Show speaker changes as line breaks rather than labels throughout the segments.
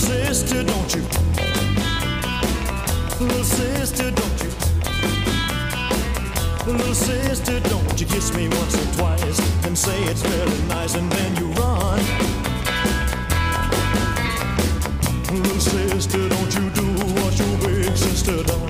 sister, don't you? Little sister, don't you? Little sister, don't you kiss me once or twice and say it's very nice and then you run. Little sister, don't you do what your big sister done.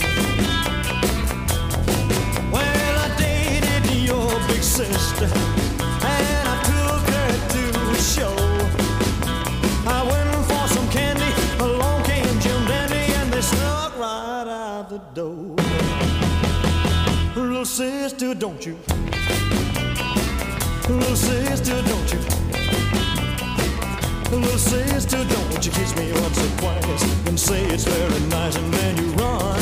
Well, I dated your big sister and I took her to a show. I went for some candy, along came Jim Dandy and they snuck right out the door. Little sister, don't you? Little sister, don't you? Little sister, don't you kiss me once or twice and say it's very nice and then you run.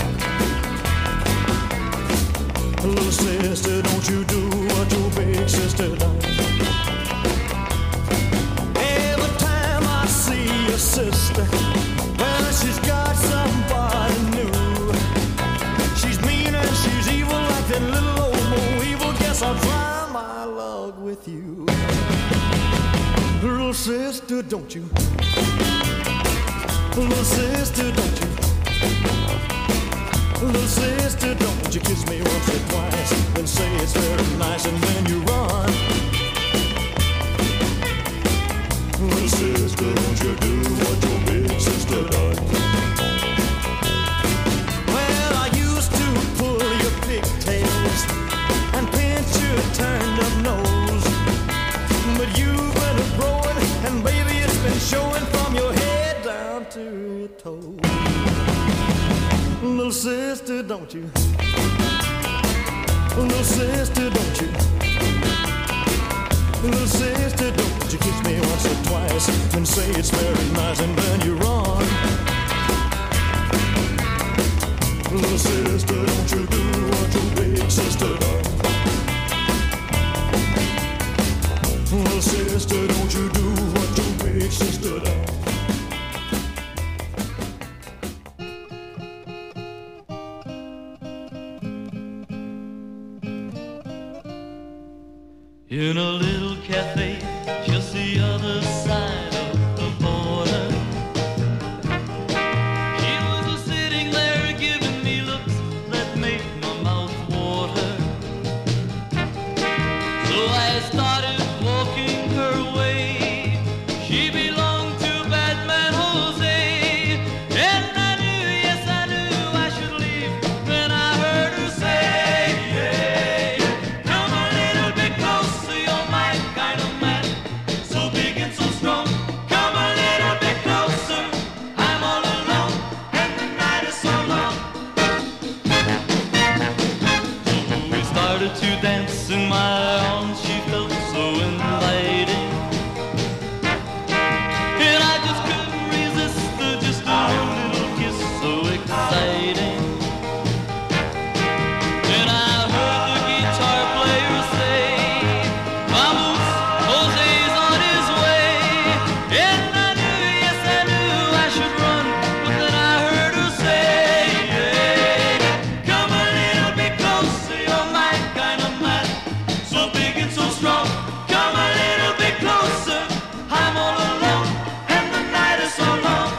Little sister, don't you do what your big sister does. Every time I see your sister, well, she's got somebody new. She's mean and she's evil like that little old Mo Evil. Guess I'll try my luck with you. Little sister, don't you? Little sister, don't you? Little sister, don't you kiss me once or twice and say it's very nice and then you run. Little sister, don't you do what your big sister does. Well, I used to pull your pigtails and pinch your turned up nose, but you've been growing and baby it's been showing from your head down to your toes. Little sister, don't you? Little sister, don't you? Little sister, don't you kiss me once or twice and say it's very nice and then you run. Little sister, don't you do what your big sister does. Little sister, don't you do what your big sister does.
In a little cafe just the other side of the border, she was sitting there giving me looks that made my mouth water. So I started walking her way. She belonged to Batman Jose, and I knew, yes I knew I should leave. Then I heard her say, yeah, come a little bit closer, you're my kind of man, so big and so strong. Come a little bit closer, I'm all alone, and the night is so long. So we started to dance in my arms, she felt so inviting, and I just couldn't resist her, just a little kiss so exciting. Then I heard the guitar player say, vamos, Jose's on his way. And I knew, yes I knew I should run, but then I heard her say, yeah, come a little bit closer, you're my kind of man, so big and so strong. Come a little bit closer, I'm all alone, and the night is so long.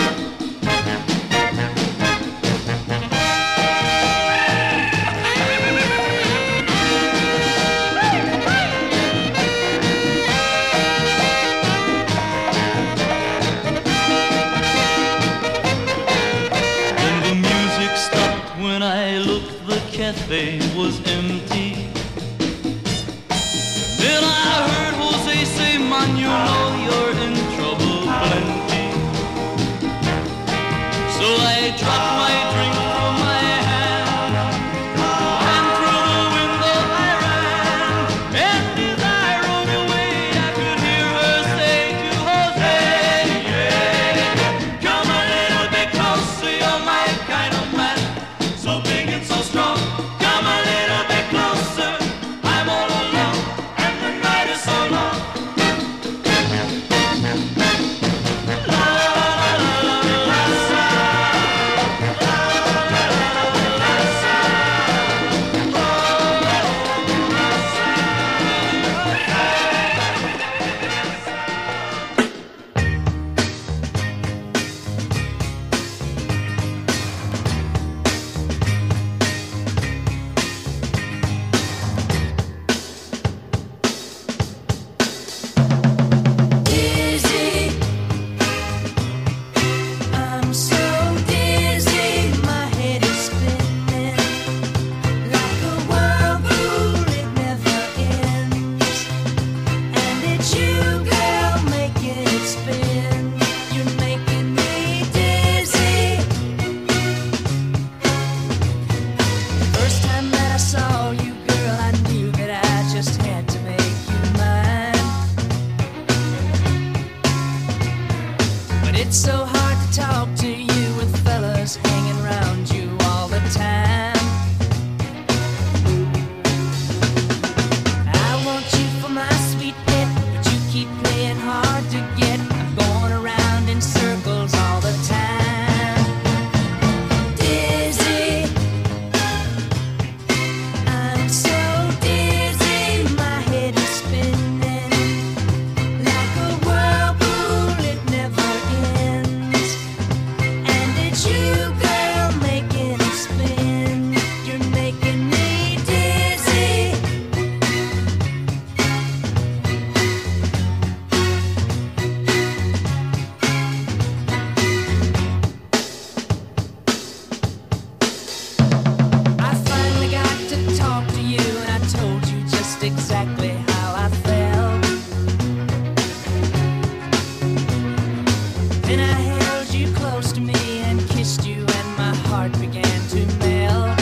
Then the music stopped when I looked, the cafe was empty. Then I heard Jose say, man, you know you're in trouble plenty. So I dropped my drink from my hand, and through the window I ran. And as I rode away, I could hear her say to Jose, yeah, come a little bit closer, you're my kind of man, so big and so strong. Come a little bit closer, I'm all alone, and the night is so long.
It's so hard to talk to you with fellas hanging around you all the time. I want you for my sweet pet, but you keep playing hard to get. I'm going around in circles all the time. Dizzy, I'm so dizzy, my head is spinning like a whirlpool, it never ends. And it's you, girl, making it spin. You're making me dizzy. I finally got to talk to you, and I told you just exactly how I felt. Then I held you close to me and kissed you, and my heart began to melt.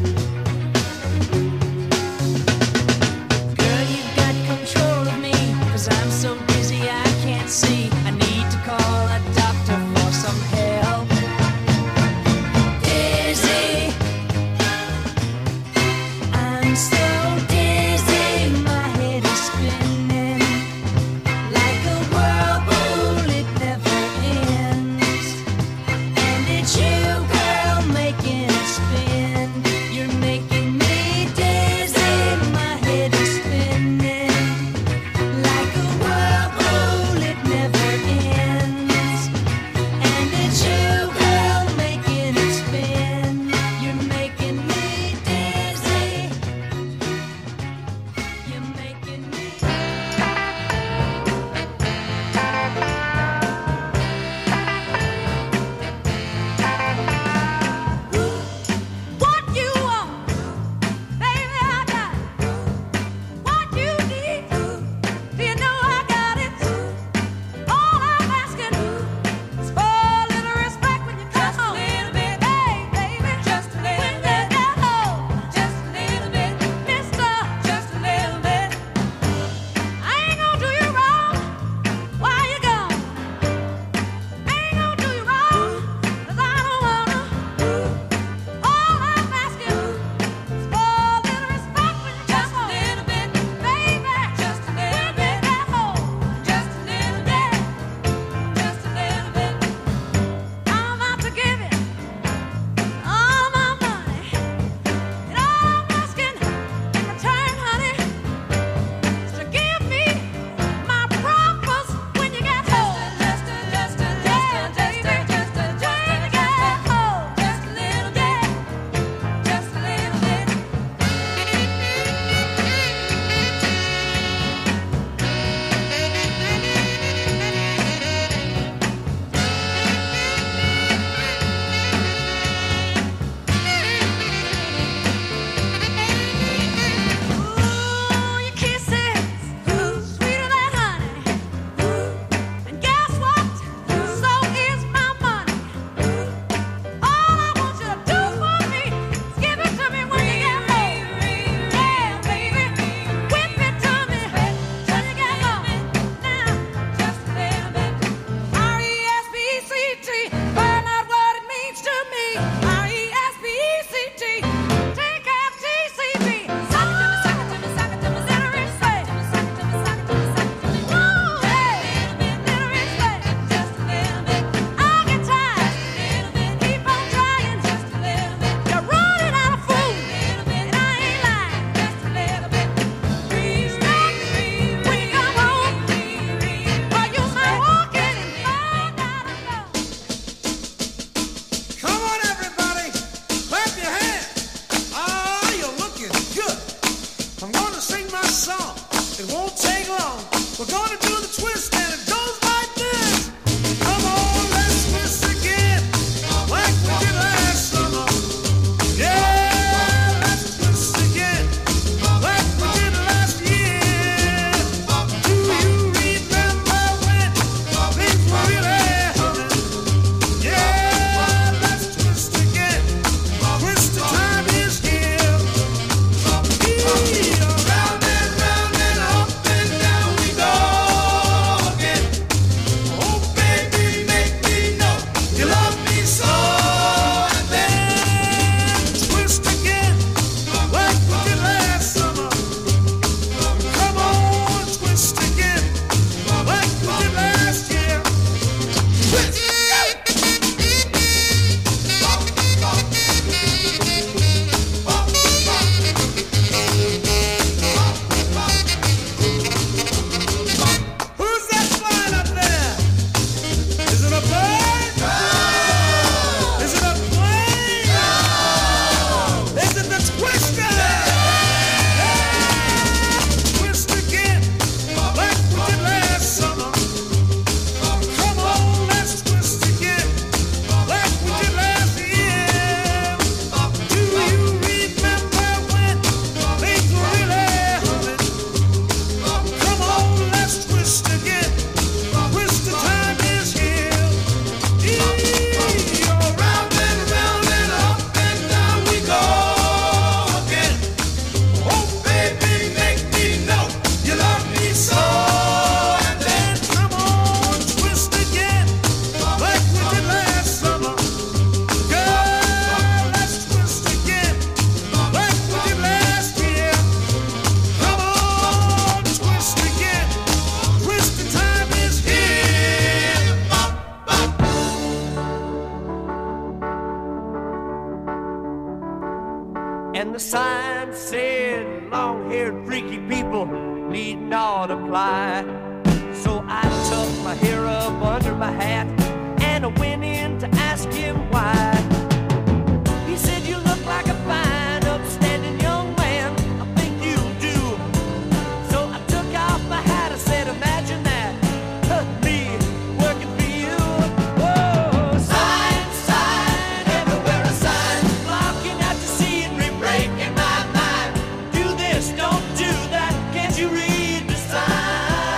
Girl, you've got control of me, 'cause I'm so dizzy I can't see. I need to call a doctor for some help. Dizzy, I'm so dizzy, my head is spinning like a whirlpool, it never ends. And it's you, girl, making it spin. You're making me dizzy, my head is spinning like a whirlpool, it never
long-haired freaky people need not apply. So I tucked my hair up under my hat and I went in to ask him why. He said, you look like a fine, upstanding young man. I think you do. So I took off my hat. I said, imagine that, me working for you. Whoa, sign, sign, everywhere a sign, blocking out the scenery, breaking my mind. Do this, don't do that. Can't you read the sign?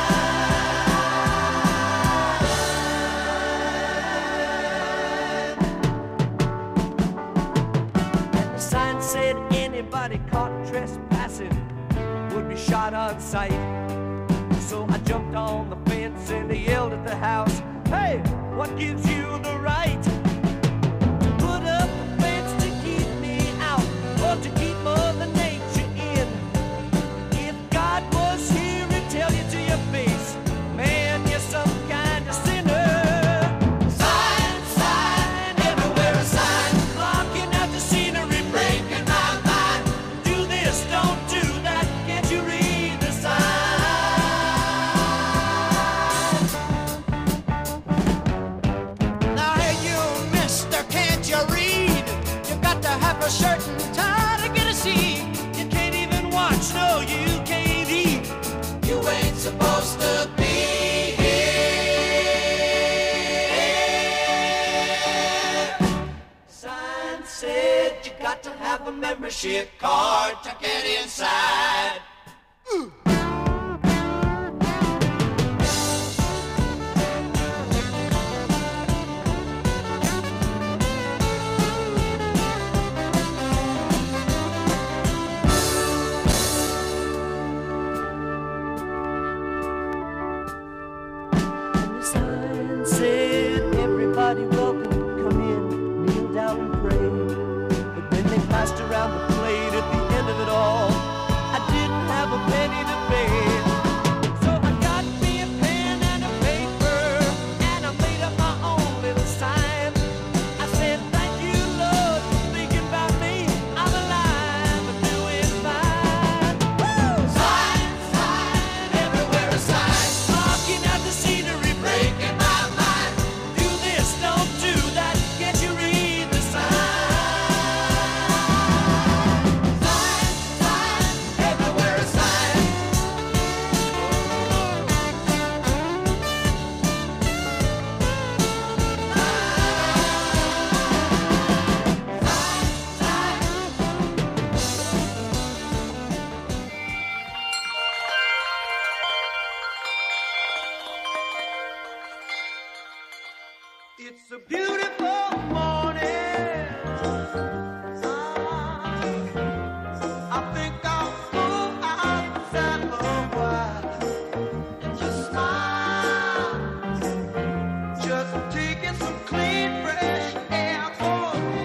Said anybody caught trespassing would be shot on sight. So I jumped on the fence and I yelled at the house, hey, what gives you the right to put up a fence to keep me out or to keep Mother Nature in? If God was here, he'd tell you to your face, man, you're some kind of sinner. Sign, sign, everywhere a sign, blocking out the scenery, breaking my mind. Do this, don't do that, can't you read the sign? Now hey you, mister, can't you read? You got to have a certain time to get a seat. You can't even watch, no, you can't eat. You ain't supposed to be here. Sign said you got to have a membership card to get inside. And the sign said everybody welcome, come in, kneel down and pray. But when they passed around the plate at the end of it all, I didn't have a penny to pay. So I got me a pen and a paper and I made up my own little sign. I said, thank you, Lord, for thinking about me. I'm alive and doing fine. Woo! Sign, sign, everywhere a sign, blocking out the scenery, breaking my mind. Do this, don't do that, can't you read the sign? Sign, sign, everywhere a sign. It's a beautiful morning. I think I'll go outside for a while and just smile. Just taking some clean, fresh air for me.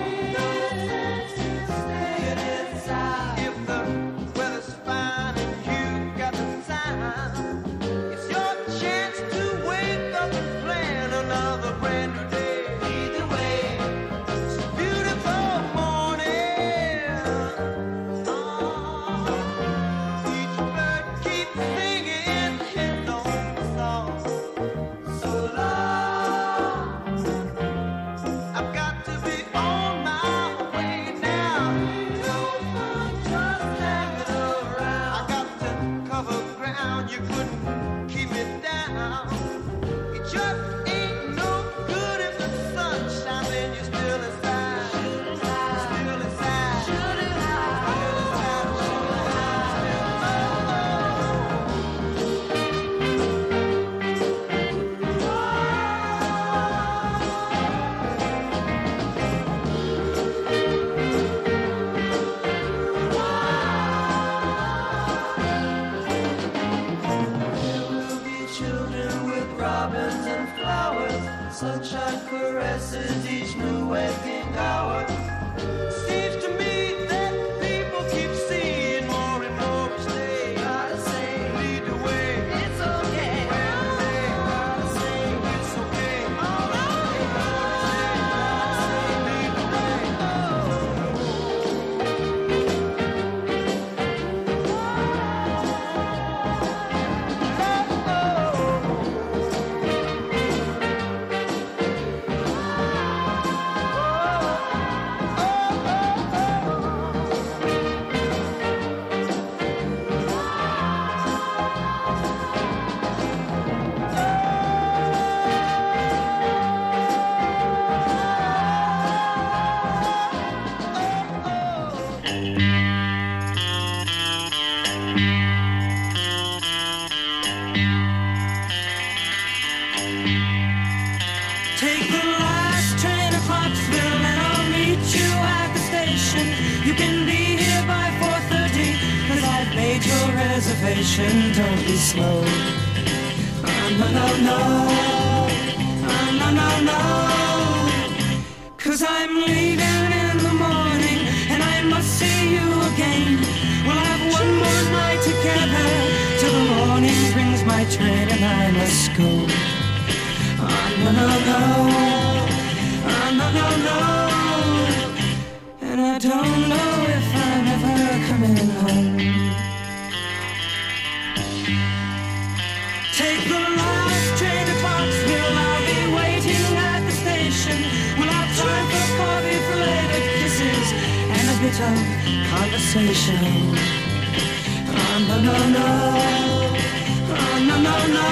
Get inside. If the weather's fine and you got the time, it's your chance to wake up and plan another brand new day. Either way, it's a beautiful morning. Each bird keeps singing his own song. So long, I've got to be on my way now. No fun just hanging around. I got to cover ground, you couldn't keep me down. It just ain't no good if the sun's shining, you're still inside. Still inside. Still inside. Still inside. There will be children with robins and flowers. Sunshine caresses each new waking hour. Seems to me that people keep seeing more and more each day. Gotta say, lead the way. It's okay. Gotta say, it's okay. All right. Gotta say, lead the way. Oh. Take the last train to Clarksville and I'll meet you at the station. You can be here by 4:30, 'cause I've made your reservation. Don't be slow. No, no, no. No, no, no. 'Cause I'm leaving in the morning and I must see you again. We'll have one more night together till the morning brings my train and I must go. No, no, no. No, no, no. And I don't know if I'm ever coming home. Take the last train to Clarksville. I'll be waiting at the station. We'll have time for coffee, for later kisses, and a bit of conversation. No, no, no. No, no, no.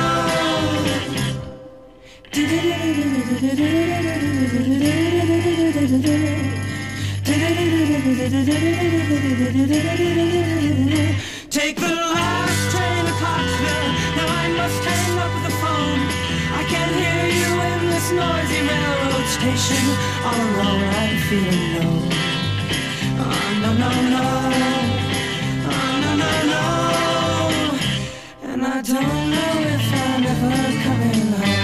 Take the last train to Clarksville. Now I must hang up the phone. I can't hear you in this noisy railroad station. All alone I'm feeling low. No, no, no. No, no, no. And I don't know if I'm ever coming home.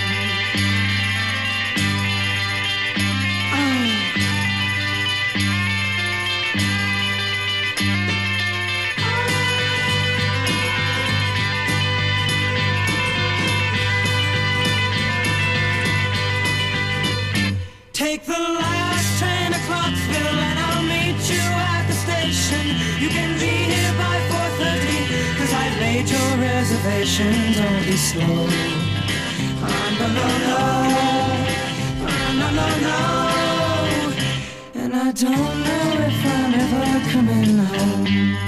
Take the last train to Clarksville and I'll meet you at the station. You can be here by 4:30, 'cause I've made your reservation. Don't be slow. No, no, no. No, no, no. And I don't know if I'm ever coming home.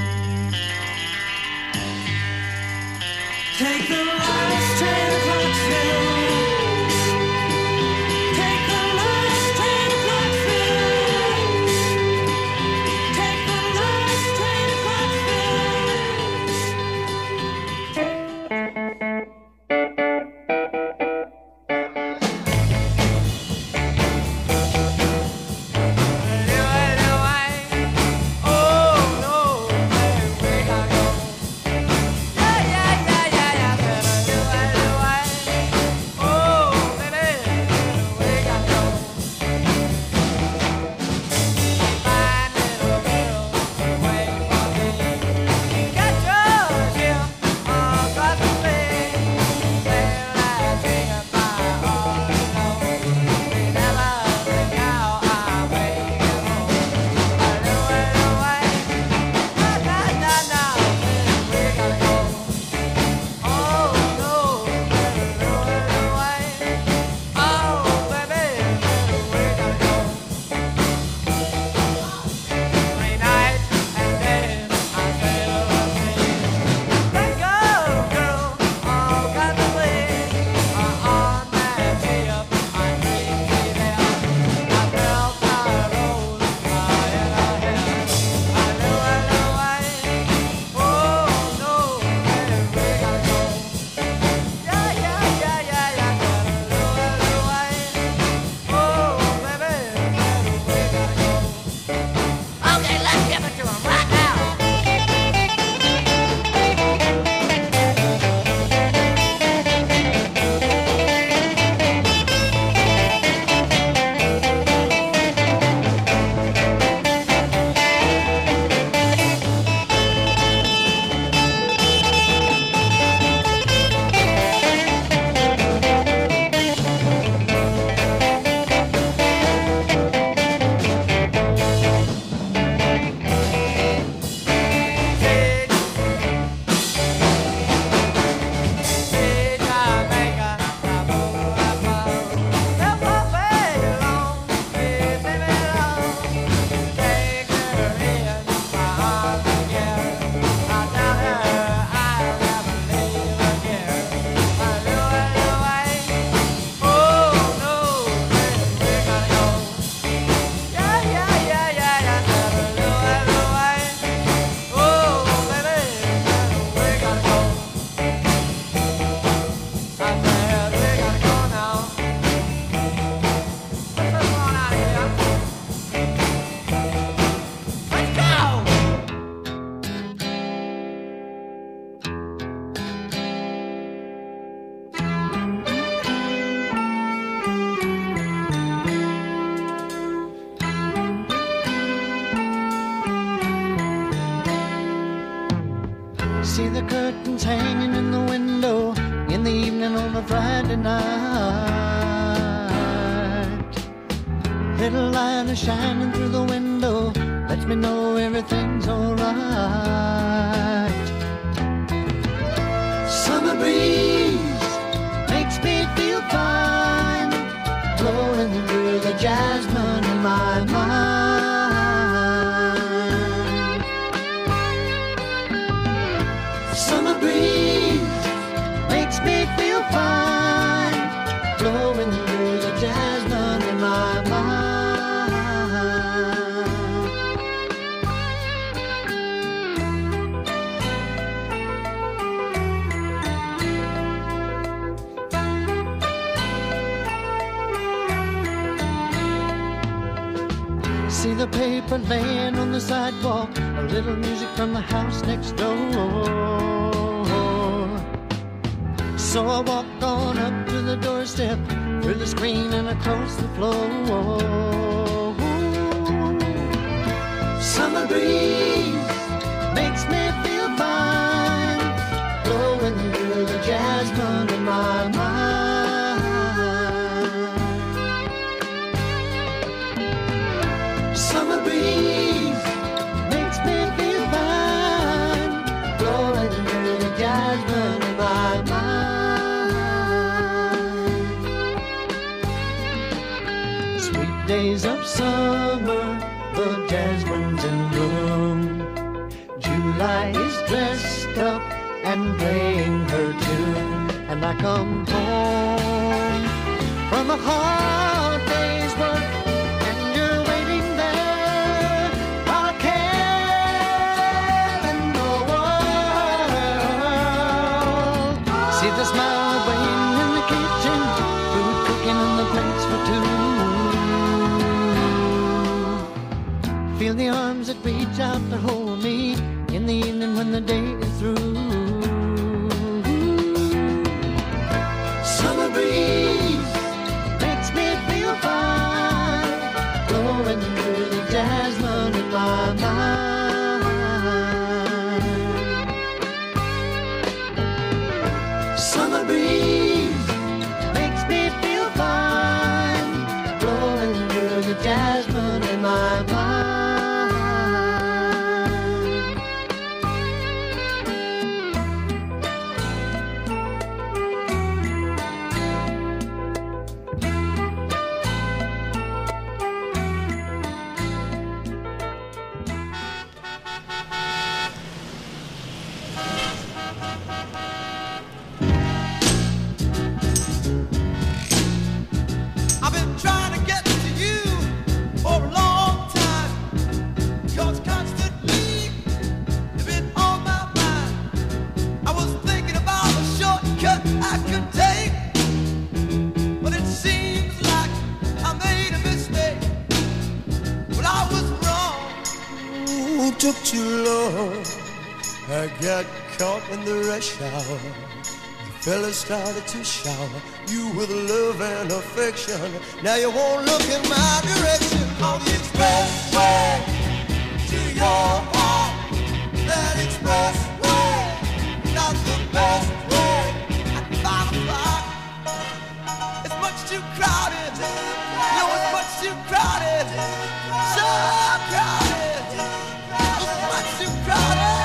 Take the last train to Clarksville.
Do I See the curtains hanging in the window in the evening on a Friday night. Little light is shining through the window, lets me know everything's alright. Summer breeze makes me feel fine, blowing through the jasmine in my mind. Summer breeze makes me feel fine, blowing through the jasmine in my mind. See the paper laying on the sidewalk, a little music from the house next door. So I walk on up to the doorstep, through the screen and across the floor. Summer breeze makes me feel fine, blowing through the jasmine in my mind. Summer breeze makes me feel fine, blowing through the jasmine in my mind. Sweet days of summer, the jasmine's in bloom. July is dressed up and playing her tune, and I come home from a hard day's work, and you're waiting there, all care in the world. See the smile waiting in the kitchen, food cooking in the plates for two. Feel the arms that reach out to hold me in the evening when the day is through. Summer breeze makes me feel fine, blowing through the jasmine in my mind. Summer breeze makes me feel fine, blowing through the jasmine in my mind.
I've been trying to get to you for a long time, 'cause constantly you've been on my mind. I was thinking about a shortcut I could take, but it seems like I made a mistake. But I was wrong. Ooh, took too long. I got caught in the rush hour. Fella started to shower you with love and affection. Now you won't look in my direction. On the expressway to your heart, that expressway, not the best way. At 5 o'clock, it's much too crowded. No, it's much too crowded. So crowded. It's much too crowded.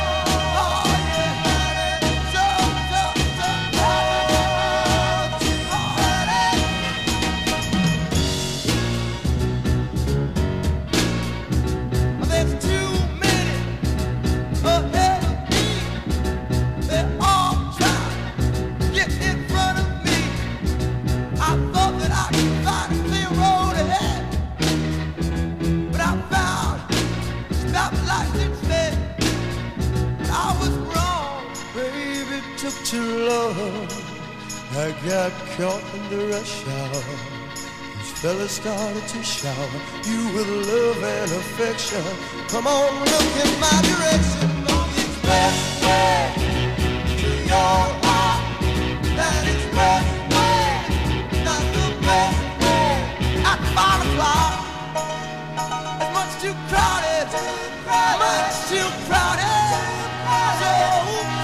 Too long, I got caught in the rush hour. These fellas started to shower you with love and affection. Come on, look in my direction. On the expressway to your heart, that expressway, not the best way. At 5 o'clock, it's much too crowded, much too crowded. So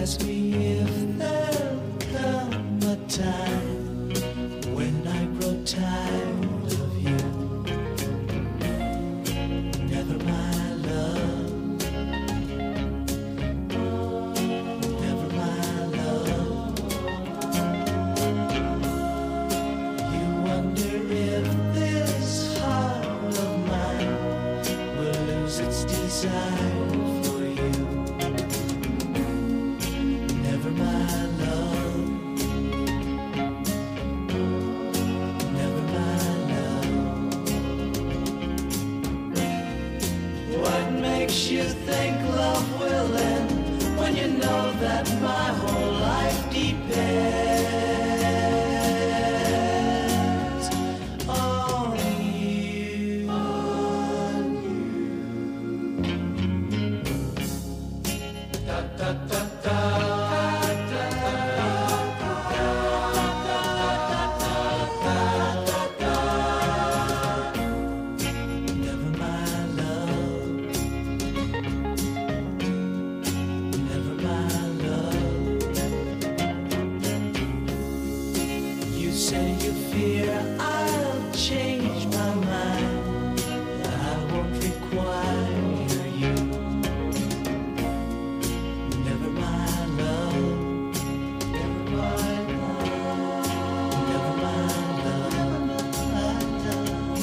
ask me if there'll come a time when I grow tired of you. Never, my love. Never, my love. You wonder if this heart of mine will lose its desire for you. Never, my love. Never, my love. What makes you think love will end when you know that my whole life depends on you? Da, da, da, da. Never, my love. Never, my love. You say you fear I'll change my mind. I won't require you. Never, my love. Never, my love. Never, my love.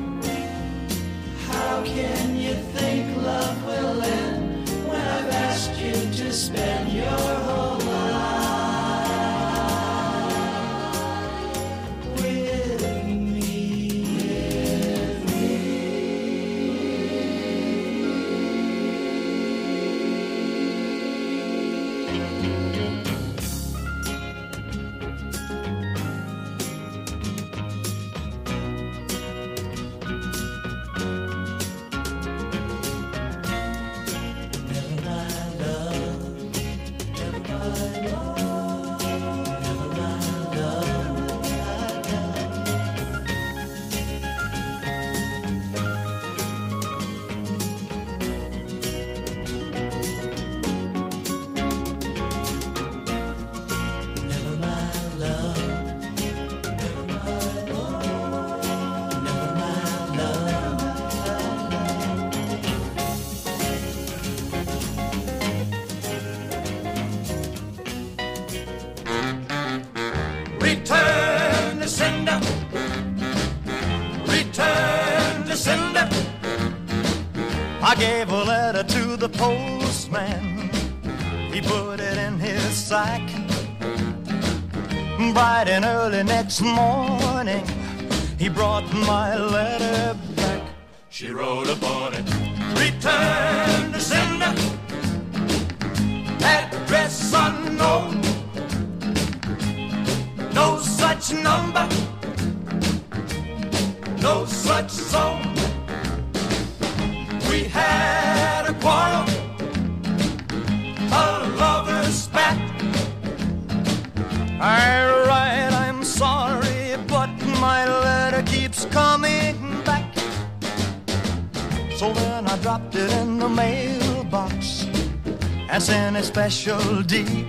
How can you think love will end when I've asked you to spend your whole life with me? Never, my love. Never, my love. Never, my love. Never, my love. Never, my love. Never, my love. Return to sender. Return to sender. I gave a letter to the postman. He put it in his sack. Bright and early next morning, he brought my letter back. She wrote upon it, return to sender. Address unknown. No such number. No such zone. We had a quarrel, a lover's spat. Alright, I'm sorry, but my letter keeps coming back. So then I dropped it in the mailbox and sent a special deed.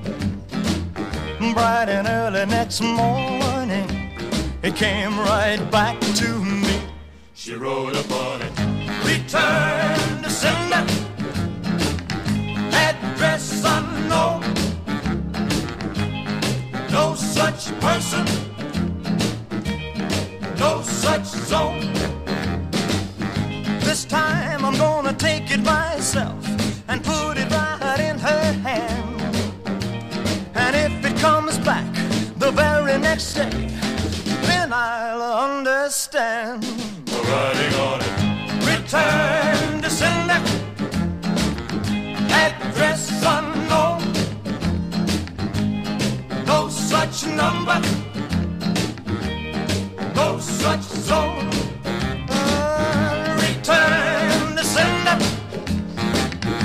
Bright and early next morning, it came right back to me. She wrote upon it, return to sender. Address unknown. No such person. No such zone. This time I'm gonna take it myself and put it right in her hand. And if it comes back the very next day, then I'll understand. Writing on it, return to sender. Address unknown. No such number. No such zone. Return to sender.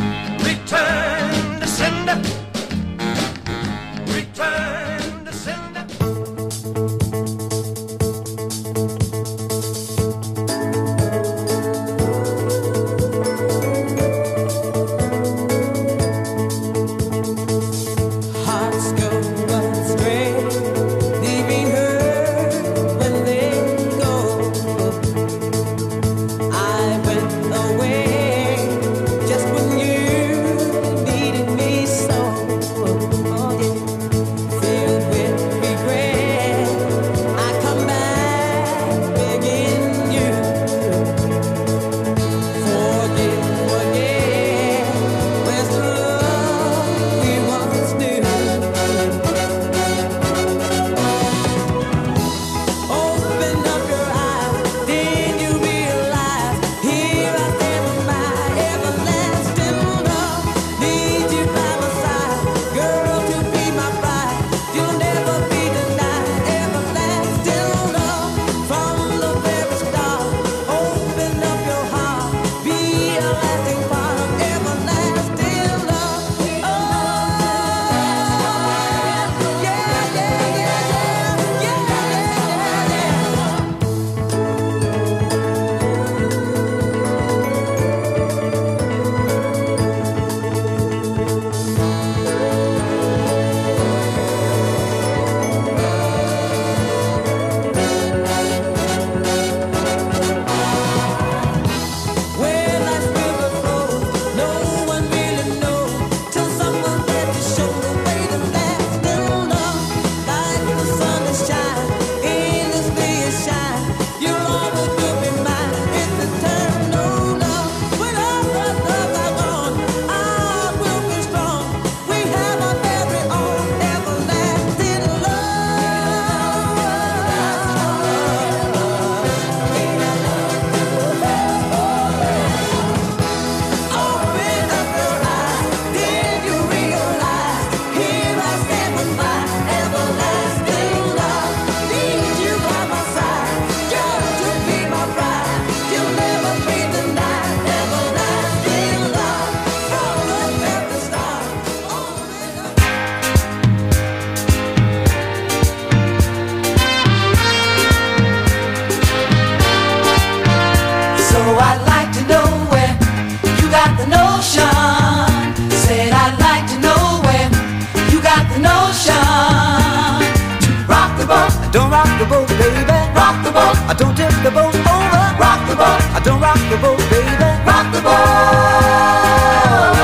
notion. Said I'd like to know where you got the notion to rock the boat.
Don't rock the boat, baby.
Rock the boat.
Don't tip the boat over.
Rock the boat.
Don't rock the boat, baby.
Rock the boat.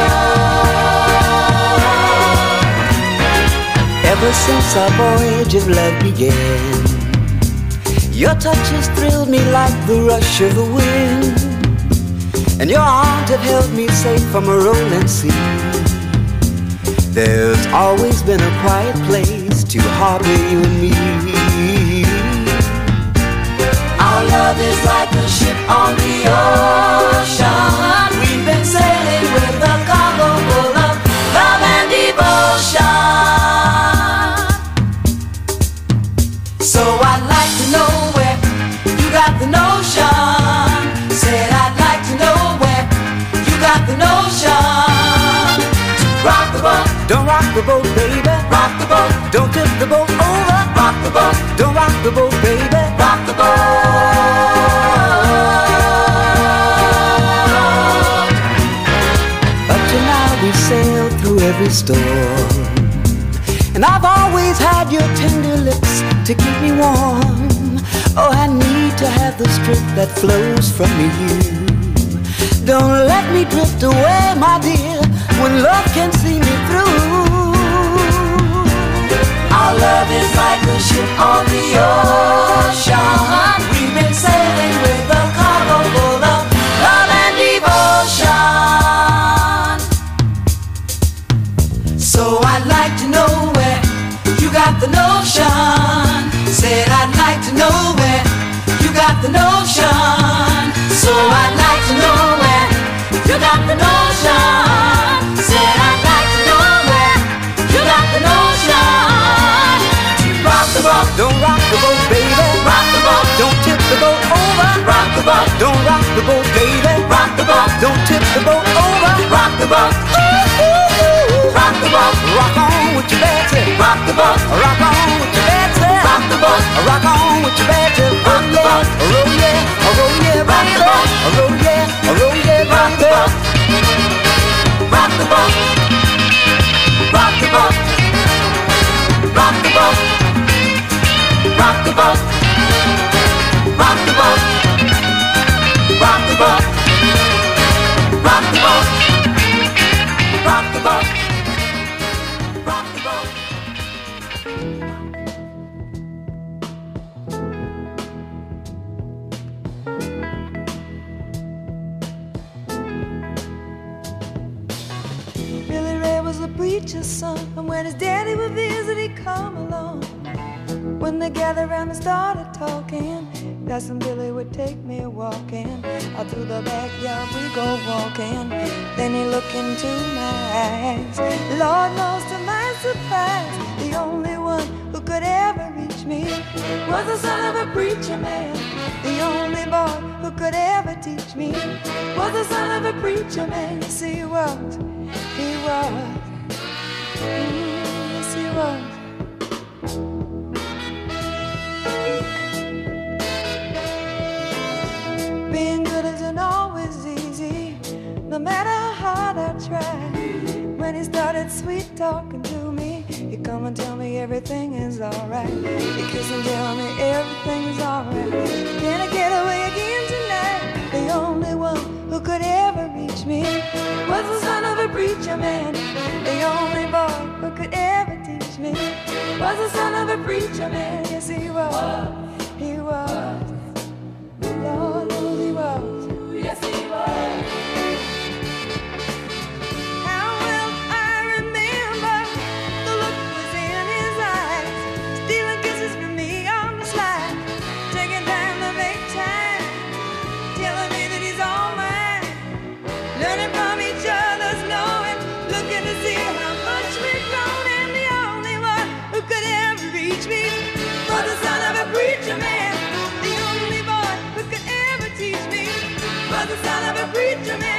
Ever since our voyage of love began, your touch has thrilled me like the rush of the wind, and your arms have held me safe from a rolling sea. There's always been a quiet place to harbor you and me.
Our love is like a ship on the ocean. We've been sailing with a cargo full of love and devotion. So I'd like to know where you got the notion. Said I'd like to know where you got the notion to rock the boat.
Don't rock the boat, baby.
Rock the boat.
Don't tip the boat over.
Rock the boat.
Don't rock the boat, baby.
Rock the boat.
Up to now we've sailed through every storm, and I've always had your tender lips to keep me warm. Oh, I need to have the strength that flows from you. Don't let me drift away, my dear, when love can see me through.
Our love is like a ship on the ocean. We've been sailing with a cargo full of love and devotion. So I'd like to know where you got the notion. Said I'd like to know where you got the notion. So I'd like to know where you got the notion. Said I'd like to know where you got the notion. Rock the boat.
Don't rock the boat, baby.
Rock the boat.
Don't tip the boat over.
Rock the boat.
Don't rock the boat, baby.
Rock the boat.
Don't tip the boat over.
Rock the boat. Rock the boat.
Rock on with your bad tip.
Rock the boat.
Rock on with your bad tip.
Rock the boat.
Rock on with your bad tip.
Rock the boat.
Roll yeah, roll yeah,
Rock the boat.
roll yeah, roll yeah,
Rock the boat. Rock the boat. Rock the boat. Rock the boat. Rock the boat. Rock the boat. Rock the boat. Rock the boat. Rock the boat. Rock the boat.
Billy Ray was a preacher's son, and when his daddy would visit, he'd come along. When they gathered around and started talking, that's when Billy would take me walking. Out through the backyard we go walking. Then he looked into my eyes. Lord knows to my surprise, the only one who could ever reach me was the son of a preacher man. The only boy who could ever teach me was the son of a preacher man. Yes, he was. He was. Yes, he was. Being good isn't always easy, no matter how hard I try. When he started sweet talking to me, he'd come and tell me everything is alright. He'd kiss and tell me everything's alright. Can I get away again tonight? The only one who could ever reach me was the son of a preacher man. The only boy who could ever teach me was the son of a preacher man. Yes, he was. He was. Lord knows he was. Yes, he was. How well I remember the look was in his eyes, stealing kisses from me on the slide, taking time to make time, telling me that he's all mine, learning from each other's knowing, looking to see how much we've grown, and the only one who could ever reach me was the son of a preacher man. The only boy who could ever teach me was the son of a preacher man.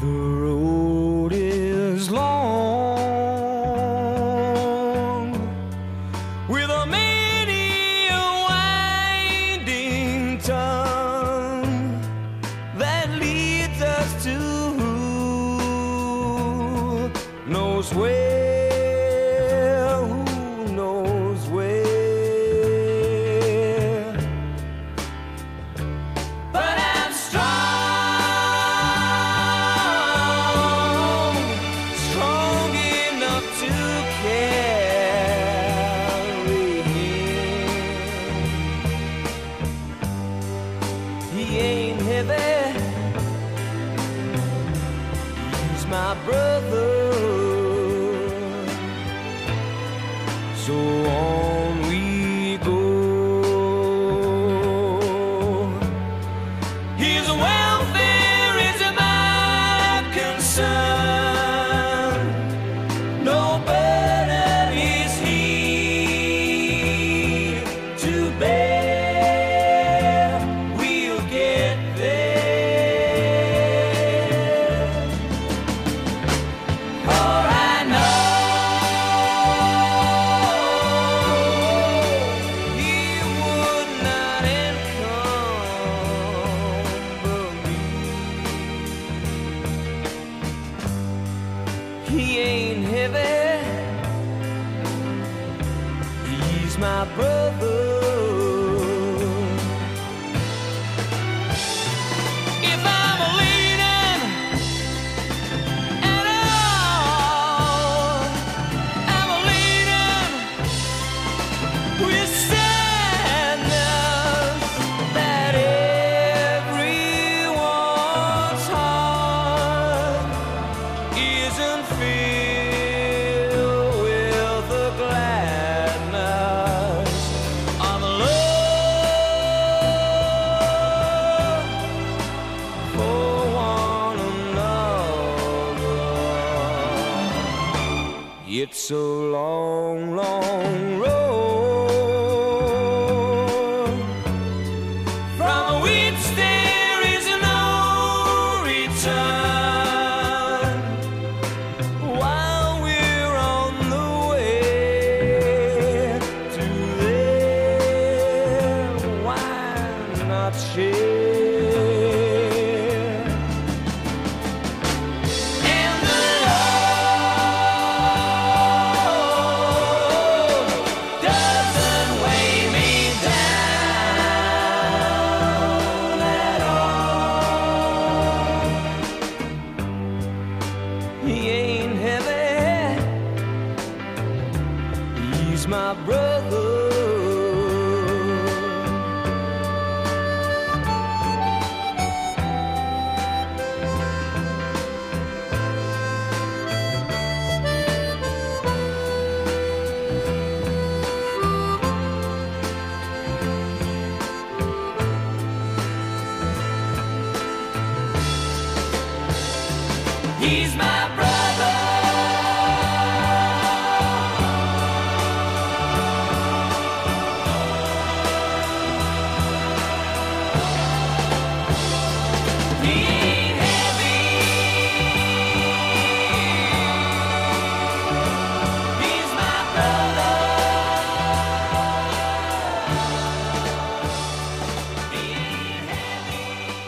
The road is long with a many winding tongue that leads us to knows where, who knows where. But I'm strong, strong enough to carry him. He ain't heavy, he's my brother. So on we go. His welfare is my concern. No burden is he to bear. We'll get there. For I know he would not encumber me. He ain't heavy, he's my brother. If I'm leaning at all, I'm leaning with sadness that everyone's heart isn't filled with the gladness of love for one another. It's a long, long road from which there is no return. While we're on the way to there, why not share? And the road doesn't weigh me down at all. He ain't heavy, he's my brother. He's my brother. He ain't heavy, he's my brother. He ain't heavy.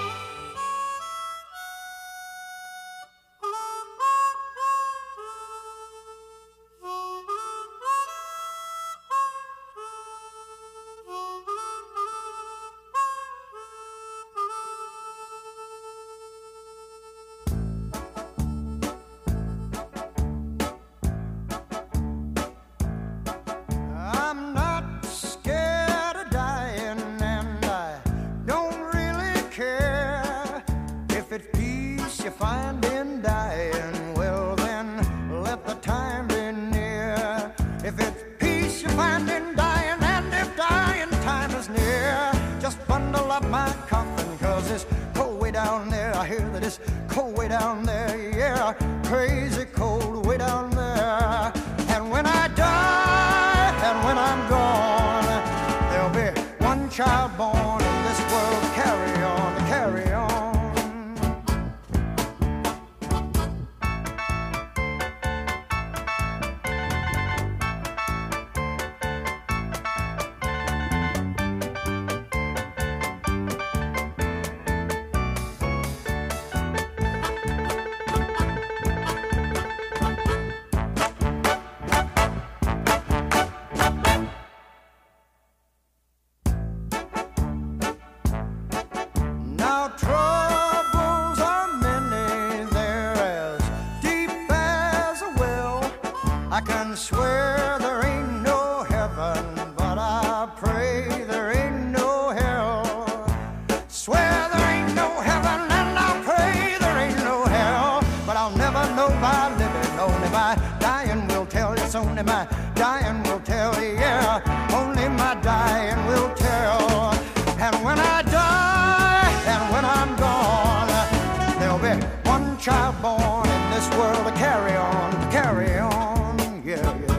I'm not scared of dying, and I don't really care. If it's peace you find in dying, well then let the time be near. If it's peace you find in dying, and if dying time is near, just bundle up my coffin, 'cause it's cold way down there. I hear that it's cold way down there, yeah, crazy cold way down there. And when I die, and when I'm gone, there'll be one child born, and this world carry on, carry on.
troubles are many, they're as deep as a well. I can swear there ain't no heaven, but I pray there ain't no hell. Swear there ain't no heaven and I pray there ain't no hell. But I'll never know by living, only by dying will tell. It's only my dying will tell, yeah. Only my dying will tell. And when I die and when I'm gone, there'll be one child born in this world to carry on, yeah, yeah.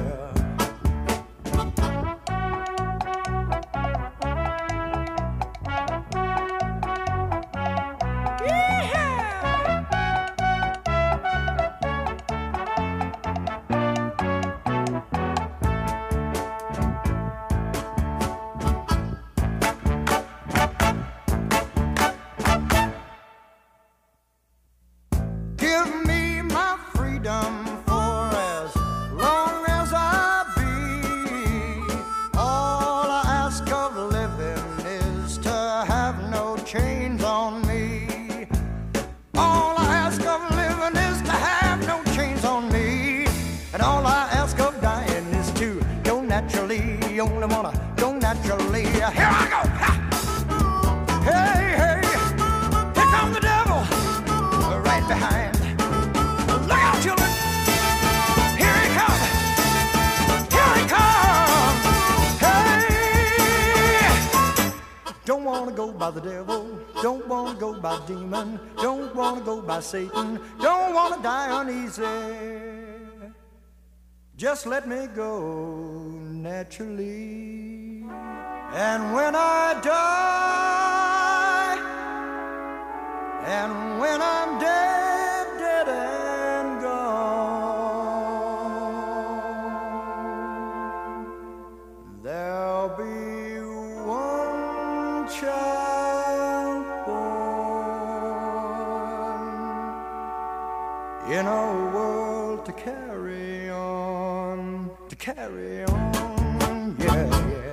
Give me my freedom for as long as I be. All I ask of living is to have no chains on me. All I ask of living is to have no chains on me. And all I ask of dying is to go naturally. You only wanna go naturally. Here I go! Ha! Hey, hey! Here comes the devil! Right behind. Look out, children! Here he comes! Here he comes! Hey! Don't want to go by the devil. Don't want to go by demon. Don't want to go by Satan. Don't want to die uneasy. Just let me go naturally. And when I die, and when I'm dead, dead and gone, there'll be one child born in a world to carry on, yeah, yeah.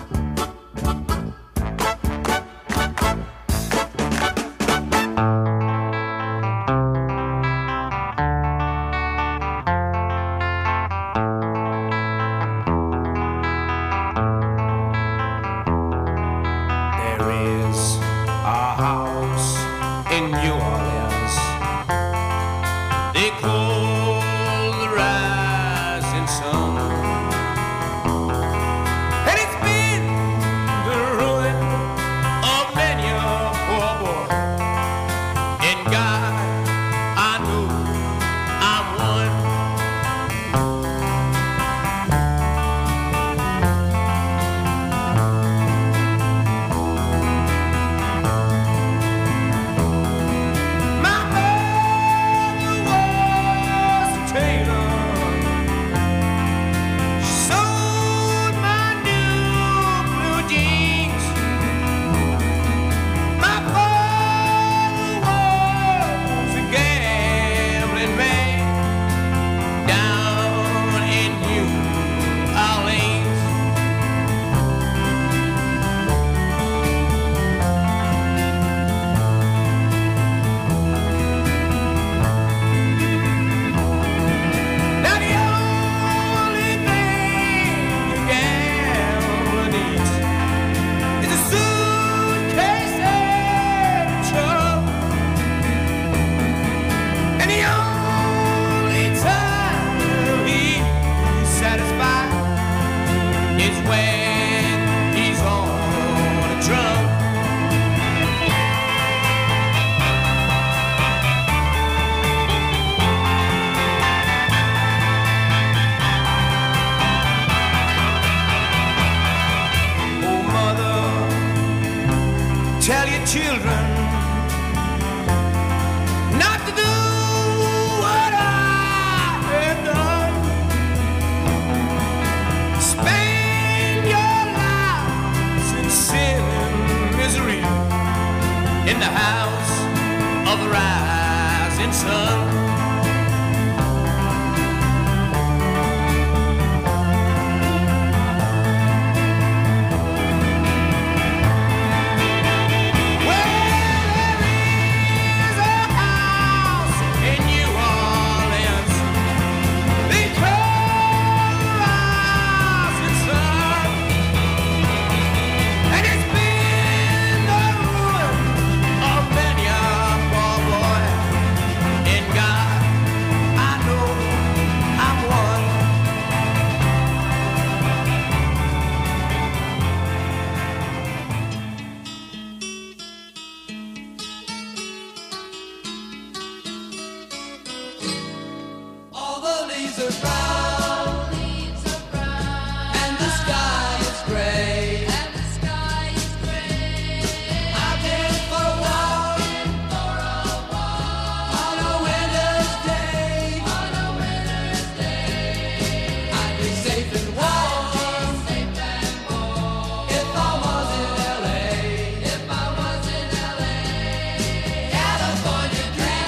Tell your children not to do what I have done. Spend your lives in sin and misery in the house of the rising sun. Well,
leaves are brown, and the sky is gray. I've been for a walk on a winter's day. I'd be safe and warm if I was in LA. California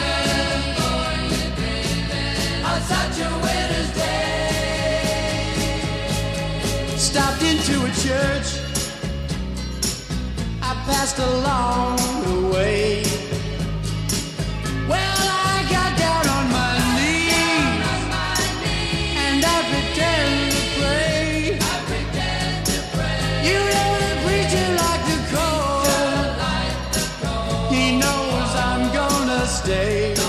dreaming on such a winter's day. Stopped into a church I passed along the way. Well, I got down on my knees and I pretend to pray. You know the preacher like the cold. He knows I'm gonna stay.